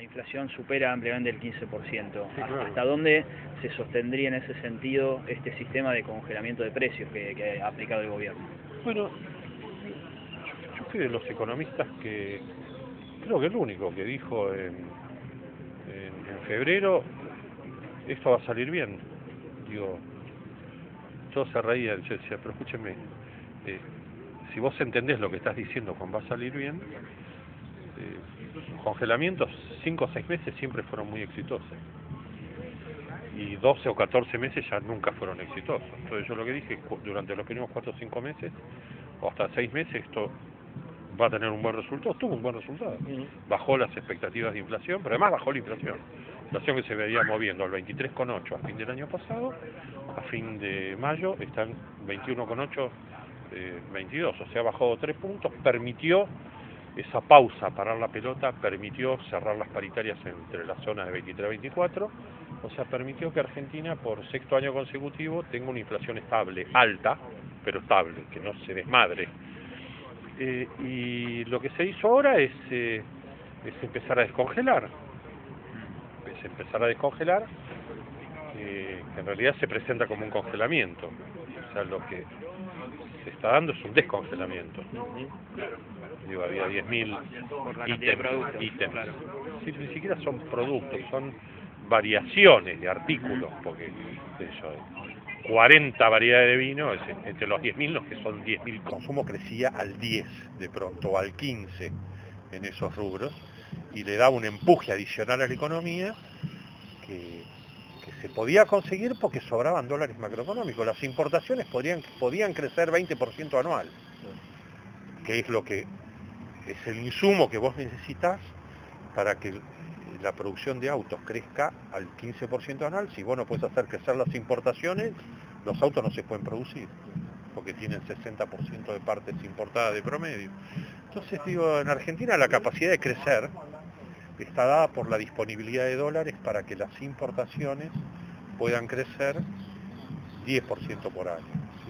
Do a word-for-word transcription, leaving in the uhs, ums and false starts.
la inflación supera ampliamente el quince por ciento. Sí, claro. ¿Hasta dónde se sostendría en ese sentido este sistema de congelamiento de precios que, que ha aplicado el gobierno? Bueno, yo fui de los economistas que, creo que el único que dijo en, en, en febrero, esto va a salir bien. Digo, todos se reían, yo decía, pero escúcheme, eh, si vos entendés lo que estás diciendo con va a salir bien, eh, los congelamientos cinco o seis meses siempre fueron muy exitosos. Y doce o catorce meses ya nunca fueron exitosos. Entonces yo lo que dije, durante los primeros cuatro o cinco meses, o hasta seis meses, esto va a tener un buen resultado. Tuvo un buen resultado. Bajó las expectativas de inflación, pero además bajó la inflación. La inflación que se veía moviendo al veintitrés coma ocho a fin del año pasado, a fin de mayo está en veintiuno coma ocho, eh, veintidós, o sea, bajó tres puntos, permitió esa pausa, parar la pelota, permitió cerrar las paritarias entre las zonas de veintitrés a veinticuatro, o sea, permitió que Argentina por sexto año consecutivo tenga una inflación estable, alta, pero estable, que no se desmadre. Eh, y lo que se hizo ahora es, eh, es empezar a descongelar, es empezar a descongelar, eh, que en realidad se presenta como un congelamiento, o sea, lo que se está dando es un descongelamiento. Digo, había diez mil ítems, ítems. Claro. Sí, ni siquiera son productos, son variaciones de artículos, porque eso, cuarenta variedades de vino, entre los diez mil, los que son diez mil. El consumo crecía al diez de pronto, o al quince en esos rubros, y le daba un empuje adicional a la economía que, que se podía conseguir porque sobraban dólares macroeconómicos. Las importaciones podían, podían crecer veinte por ciento anual, que es lo que es el insumo que vos necesitas para que la producción de autos crezca al quince por ciento anual. Si vos no puedes hacer crecer las importaciones, los autos no se pueden producir, porque tienen sesenta por ciento de partes importadas de promedio. Entonces, digo, en Argentina la capacidad de crecer está dada por la disponibilidad de dólares para que las importaciones puedan crecer diez por ciento por año.